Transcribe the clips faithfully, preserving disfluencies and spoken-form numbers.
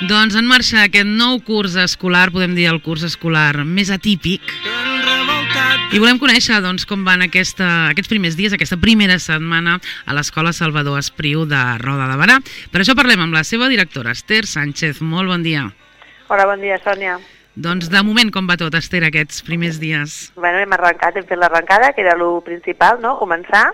Doncs en marxa aquest nou curs escolar, podem dir el curs escolar més atípic. I volem conèixer doncs, com van aquesta, aquests primers dies, aquesta primera setmana a l'Escola Salvador Espriu de Roda de Berà. Per això parlem amb la seva directora, Esther Sánchez. Molt bon dia. Hola, bon dia, Sònia. Doncs de moment com va tot, Esther, aquests primers dies? Bueno, hem arrencat, hem fet l'arrencada, que era el principal, no?, començar.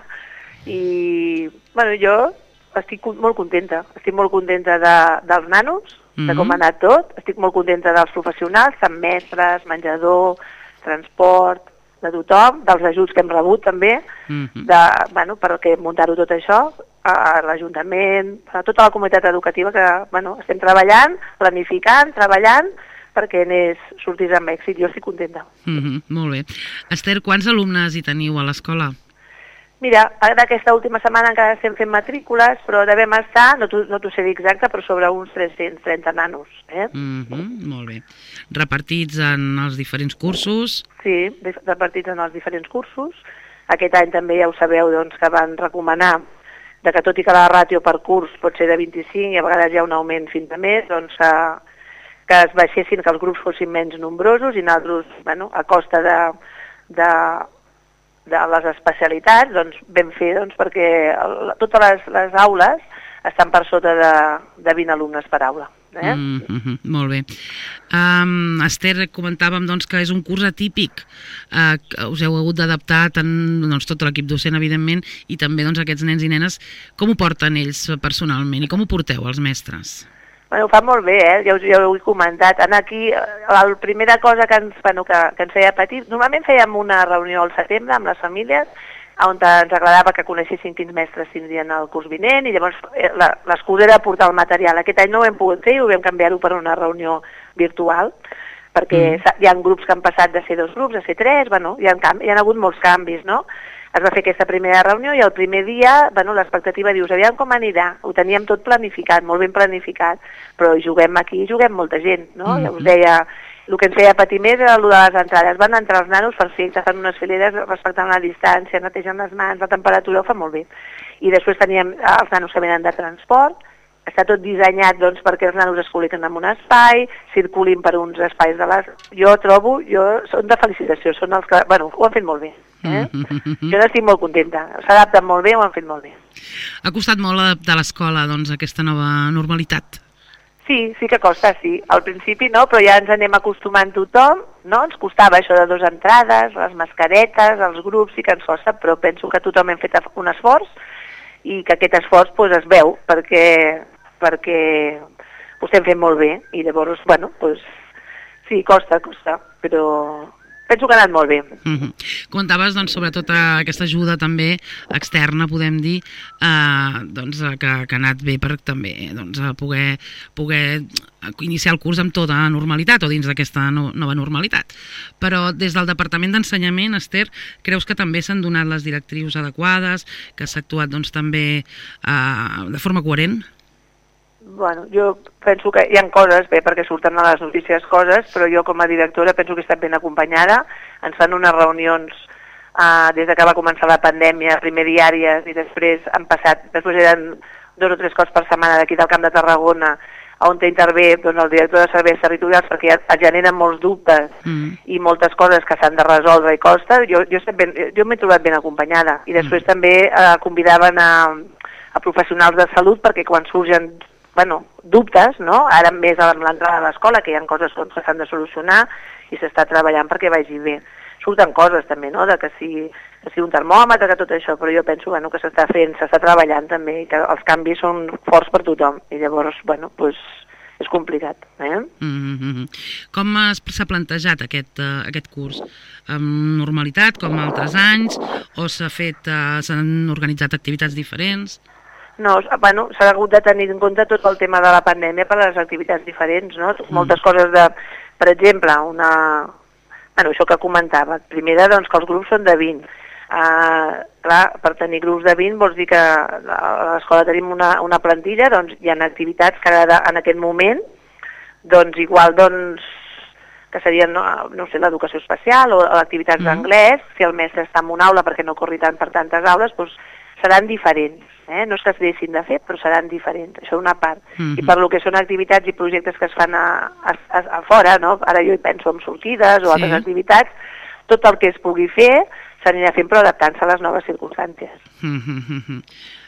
I, bueno, jo estic molt contenta. Estic molt contenta de, dels nanos, de com ha anat tot. Estic molt contenta dels professionals, tant mestres, menjador, transport, de tothom, dels ajuts que hem rebut també, de, bueno, perquè muntar-ho tot això, a l'Ajuntament, a tota la comunitat educativa que, bueno, estem treballant, planificant, treballant, perquè n'és sortís amb èxit. Jo estic contenta. Mm-hmm, molt bé. Esther, quants alumnes hi teniu a l'escola? Mira, ara aquesta última setmana encara estem fent matrícules, però devem estar, no t'ho no sé dir exacte, però sobre uns tres-cents trenta nanos. Eh? Mm-hmm, molt bé. Repartits en els diferents cursos? Sí, repartits en els diferents cursos. Aquest any també ja ho sabeu, doncs, que van recomanar de que tot i que la ràtio per curs pot ser de vint-i-cinc i a vegades hi ha un augment fins a més, doncs que, que es baixessin, que els grups fossin menys nombrosos i nosaltres, bueno, a costa de, de, de les especialitats, doncs vam fer doncs, perquè el, totes les, les aules estan per sota de, de vint alumnes per aula. Eh? Mm-hmm, molt bé. Um, Esther, comentàvem doncs, que és un curs atípic. Uh, us heu hagut d'adaptar tant doncs, tot l'equip docent, evidentment, i també doncs, aquests nens i nenes. Com ho porten ells personalment i com ho porteu els mestres? Bueno, ho fa molt bé, eh? Ja, us, ja ho he comentat. En aquí, la primera cosa que ens, bueno, que, que ens feia patir, normalment fèiem una reunió al setembre amb les famílies on ens agradava que coneixessin quins mestres tindrien el curs vinent i llavors l'excusa era portar el material. Aquest any no ho hem pogut fer i ho vam canviar-ho per una reunió virtual perquè mm. hi ha grups que han passat de ser dos grups a ser tres, bueno, hi ha, hi ha hagut molts canvis, no? Es va fer aquesta primera reunió i el primer dia, bueno, l'expectativa dius, aviam com anirà, ho teníem tot planificat, molt ben planificat, però juguem aquí, juguem molta gent, no? Mm. Ja us deia, el que ens feia patir més era el de les entrades. Van entrar els nanos perfectes, fan unes fileres respectant la distància, netegen les mans, la temperatura ho fa molt bé. I després teníem els nanos que venen de transport, està tot dissenyat doncs, perquè els nanos es col·loquen en un espai, circulin per uns espais de les... Jo trobo, jo són de felicitació, són els que... Bueno, ho han fet molt bé. Eh? Mm-hmm. Jo n'estic molt contenta, s'adapten molt bé, ho han fet molt bé. Ha costat molt adaptar l'escola doncs, a aquesta nova normalitat? Sí, sí que costa, sí. Al principi no, però ja ens anem acostumant tothom, no? Ens costava això de dues entrades, les mascaretes, els grups, sí que ens costa, però penso que tothom hem fet un esforç i que aquest esforç pues, es veu perquè, perquè ho estem fent molt bé i llavors, bueno, pues, sí, costa, costa, però... Penso que ha anat molt bé. Mm-hmm. Comentaves, doncs, sobretot aquesta ajuda també externa, podem dir, eh, doncs, que, que ha anat bé per també doncs, poder, poder iniciar el curs amb tota normalitat o dins d'aquesta no, nova normalitat. Però des del Departament d'Ensenyament, Esther, creus que també s'han donat les directrius adequades, que s'ha actuat doncs, també eh, de forma coherent? Bueno, jo penso que hi ha coses, bé, perquè surten a les notícies coses, però jo com a directora penso que he estat ben acompanyada. Ens fan unes reunions eh, des de que va començar la pandèmia, primer diàries, i després han passat, després eren dos o tres cops per setmana d'aquí del Camp de Tarragona, on intervé doncs, el director de serveis territorials, perquè ja es generen molts dubtes mm. i moltes coses que s'han de resoldre i costa. Jo, jo, ben, jo m'he trobat ben acompanyada. I després mm. també eh, convidaven a, a professionals de salut perquè quan surgen bueno, dubtes, no? Ara més amb l'entrada a l'escola, que hi ha coses que s'han de solucionar i s'està treballant perquè vagi bé. Surten coses també, no?, de que si, que si un termòmetre, que tot això, però jo penso bueno, que s'està fent, s'està treballant també, i que els canvis són forts per tothom, i llavors, bueno, doncs és complicat. Eh? Mm-hmm. Com s'ha plantejat aquest, uh, aquest curs? Amb normalitat, com altres anys, o s'ha fet, uh, s'han organitzat activitats diferents? No, bueno, s'ha hagut de tenir en compte tot el tema de la pandèmia per a les activitats diferents, no? Mm. Moltes coses de, per exemple, una... Bueno, això que comentava, primera, doncs, que els grups són de vint. Uh, clar, per tenir grups de vint vols dir que a l'escola tenim una, una plantilla, doncs hi ha activitats que ara, en aquest moment, doncs igual, doncs, que serien, no, no sé, l'educació especial o activitats mm. d'anglès, si el mestre està en una aula perquè no corri tant per tantes aules, doncs seran diferents. Eh? No és que es deixin de fer, però seran diferents, això una part. Mm-hmm. I per lo que són activitats i projectes que es fan a, a, a, a fora, no? Ara jo hi penso en sortides o Sí. altres activitats, tot el que es pugui fer s'anirà fent però adaptant-se a les noves circumstàncies. Mm-hmm.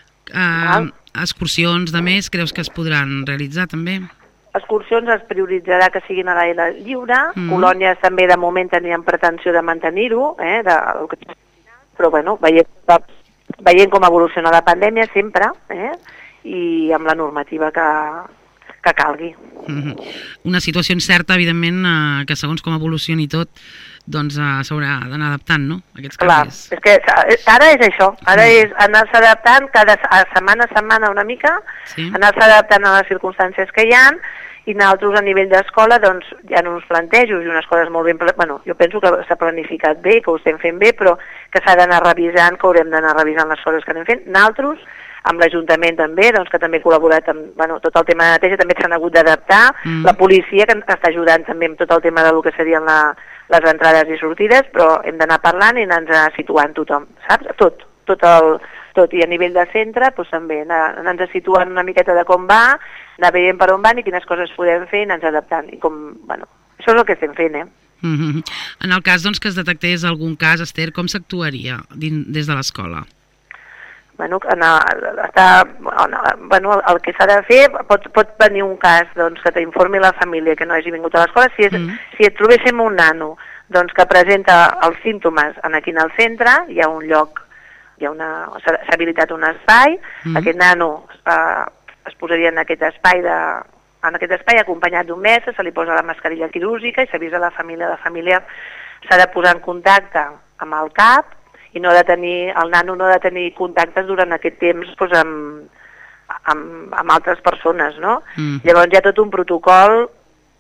Uh, excursions de més, creus que es podran realitzar també? Excursions es prioritzarà que siguin a l'aire lliure, Mm. colònies també de moment tenien pretensió de mantenir-ho, eh? de, però bueno, veient, veient com evoluciona la pandèmia sempre, eh? I amb la normativa que, que calgui. Mm-hmm. Una situació incerta, evidentment, eh, que segons com evolucioni tot, doncs eh, s'haurà d'anar adaptant, no?, a aquests Clar, canvis. és que ara és això, ara és anar-se adaptant cada setmana a setmana una mica, Sí. anar-se adaptant a les circumstàncies que hi ha, i nosaltres a nivell d'escola doncs hi ha uns plantejos i unes coses molt ben... Bueno, jo penso que s'ha planificat bé, que ho estem fent bé, però que s'ha d'anar revisant, que haurem d'anar revisant les coses que anem fent. Nosaltres, amb l'Ajuntament també, doncs que també ha col·laborat amb bueno, tot el tema de neteja, també s'han hagut d'adaptar, Mm. la policia que ens està ajudant també amb tot el tema del que serien la, les entrades i sortides, però hem d'anar parlant i anar-nos situant tothom, saps? Tot, tot el... tot, i a nivell de centre doncs, també anar, anar-nos situant una miqueta de com va, anar veient per on van i quines coses podem fer i anar-nos adaptant. I com, bueno, això és el que estem fent, eh? Mm-hmm. En el cas doncs, que es detectés algun cas, Esther, com s'actuaria des de l'escola? Bueno, anar, està, bueno, el que s'ha de fer, pot, pot venir un cas doncs, que t'informi la família que no hagi vingut a l'escola. Si, és, Mm. si et trobéssim un nano doncs, que presenta els símptomes aquí en el centre, hi ha un lloc, hi ha una, s'ha s'ha habilitat un espai, Mm. aquest nano eh, es posaria en aquest espai de, en aquest espai acompanyat d'un mestre, se li posa la mascarilla quirúrgica i s'avisa a la família. La família s'ha de posar en contacte amb el C A P i no ha de tenir, el nano no ha de tenir contactes durant aquest temps doncs, amb, amb, amb altres persones, no? Mm. Llavors hi ha tot un protocol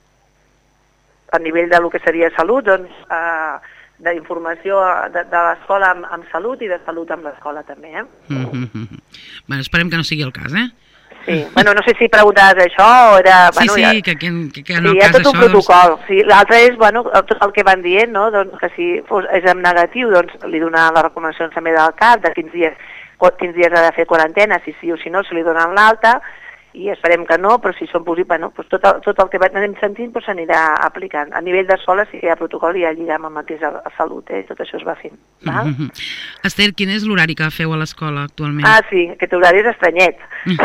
a nivell de lo que seria salut, doncs, eh, d'informació de, de l'escola amb, amb salut i de salut amb l'escola també, eh? Mm-hmm. Bueno, esperem que no sigui el cas, eh? Sí, bueno, no sé si preguntaves això o era... Sí, bueno, sí, ja... que, que, que, que en Sí, el hi ha cas tot un d'això... protocol. Doncs... Sí, l'altre és, bueno, tot el que van dient, no? Doncs que si fos, és en negatiu, doncs li donen les recomanacions també del C A P, de quins dies, quins dies ha de fer quarantena, si sí o si no, se li donen l'alta, i esperem que no, però si són possibles, bueno, doncs tot, el, tot el que anem sentint doncs s'anirà aplicant. A nivell d'escola sí que hi ha protocol i hi ha lligam amb el que és a, a salut, eh? Tot això es va fent. Val? Mm-hmm. Esther, quin és l'horari que feu a l'escola actualment? Ah, sí, aquest horari és estranyet.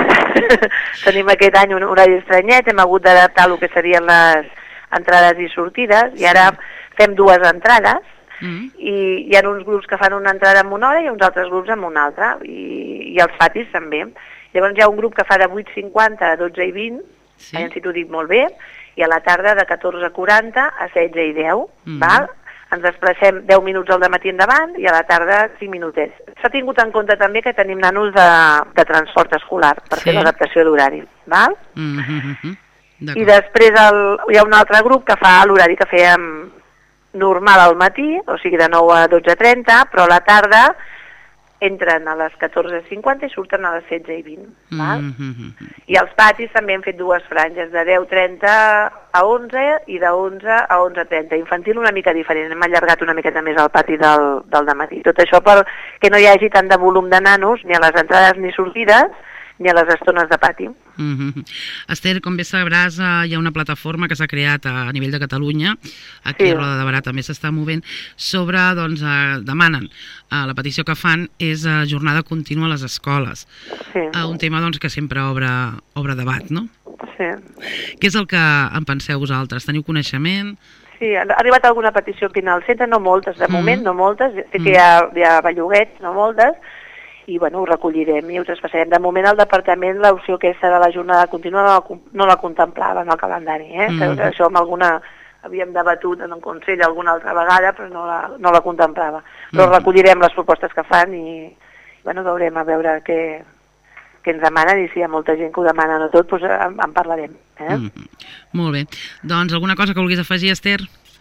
Tenim aquest any un horari estranyet, hem hagut d'adaptar el que serien les entrades i sortides, i ara fem dues entrades, Mm. i hi ha uns grups que fan una entrada en una hora i uns altres grups en una altra, i, i els patis també. Llavors hi ha un grup que fa de vuit cinquanta a dotze i vint, Sí. sí. Si t'ho dic molt bé, i a la tarda de catorze quaranta a setze i deu, Mm. val? Ens desplacem deu minuts al dematí endavant i a la tarda cinc minutets. S'ha tingut en compte també que tenim nanos de, de transport escolar per Sí. fer l'adaptació d'horari, val? Mm-hmm. I després el, hi ha un altre grup que fa l'horari que fèiem normal al matí, o sigui de nou a dotze trenta, però a la tarda entren a les catorze cinquanta i surten a les setze i vint. Val? Mm-hmm. I als patis també hem fet dues franges, de deu trenta a onze i de onze a onze trenta. Infantil una mica diferent, hem allargat una miqueta més al pati del, del dematí. Tot això per que no hi hagi tant de volum de nanos, ni a les entrades ni sortides, ni a les estones de pati. Mm-hmm. Esther, com bé sabràs, eh, hi ha una plataforma que s'ha creat a nivell de Catalunya, aquí Sí. a Roda de Barà també s'està movent, sobre, doncs, eh, demanen, eh, la petició que fan és eh, jornada contínua a les escoles, Sí. eh, un tema doncs, que sempre obre, obre debat, no? Sí. Què és el que en penseu vosaltres? Teniu coneixement? Sí, ha arribat alguna petició aquí al centre, no moltes, de Mm. moment no moltes, sé que Mm. hi ha, hi ha belluguets, no moltes, i bueno, ho recollirem i ho traspassarem. De moment el departament l'opció aquesta de la jornada contínua no la, no la contemplava en el calendari, eh? Mm. Que això amb alguna havíem debatut en un consell alguna altra vegada, però no la, no la contemplava. Però Mm. recollirem les propostes que fan i bueno, veurem a veure què, què ens demanen, i si hi ha molta gent que ho demana no tot, doncs en, en parlarem. Eh? Mm. Molt bé. Doncs alguna cosa que vulguis afegir, Esther?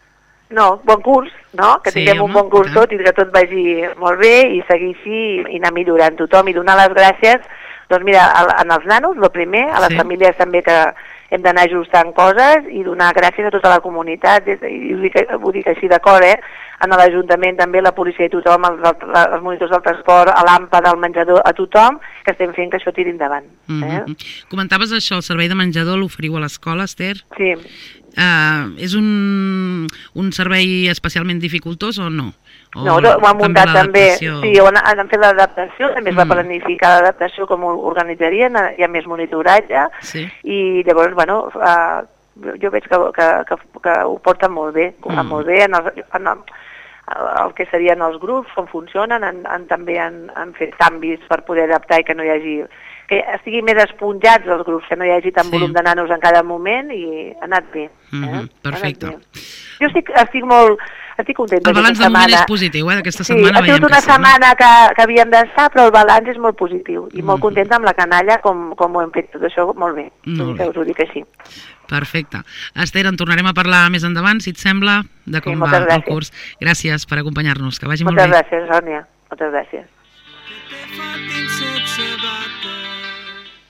No, bon curs, no? Que Sí, tinguem un home, bon curs i tant. tot i que tot vagi molt bé i seguir així i anar millorant tothom i donar les gràcies, doncs mira, a, en els nanos, el primer, a les Sí. famílies també que hem d'anar ajustant coses i donar gràcies a tota la comunitat, i ho dic, ho dic així d'acord, eh? En l'Ajuntament també, la policia i tothom, els, els monitors del transport, a l'AMPA, del menjador, a tothom, que estem fent que això tiri endavant. Eh? Mm-hmm. Comentaves això, el servei de menjador l'oferiu a l'escola, Esther? Sí. Uh, és un, un servei especialment dificultós o no? O no, ho han muntat també, sí, han, han fet l'adaptació, també es va mm. planificar l'adaptació com ho organitzarien, hi ha més monitoratge, sí. I llavors, bueno, uh, jo veig que, que, que, que ho porten molt bé, ho fan mm. molt bé en el, en el, el que serien els grups, com funcionen, han, han, també han, han fet canvis per poder adaptar i que no hi hagi, que estiguin més esponjats els grups, que no hi hagi tant sí. volum de nanos en cada moment, i ha anat bé. Eh? Mm-hmm, perfecte. Anat bé. Jo estic, estic molt, estic contenta. El balanç del moment és positiu, eh? D'aquesta setmana sí, veiem que sí. Ha sigut una setmana que, que havíem d'estar, però el balanç és molt positiu, i mm-hmm. molt contenta amb la canalla, com, com ho hem fet tot això molt bé. Molt bé. Us ho dic així. Perfecte. Esther, en tornarem a parlar més endavant, si et sembla, de com sí, va el curs. Gràcies per acompanyar-nos, que vagi moltes molt bé. Moltes gràcies, Sònia. Moltes gràcies.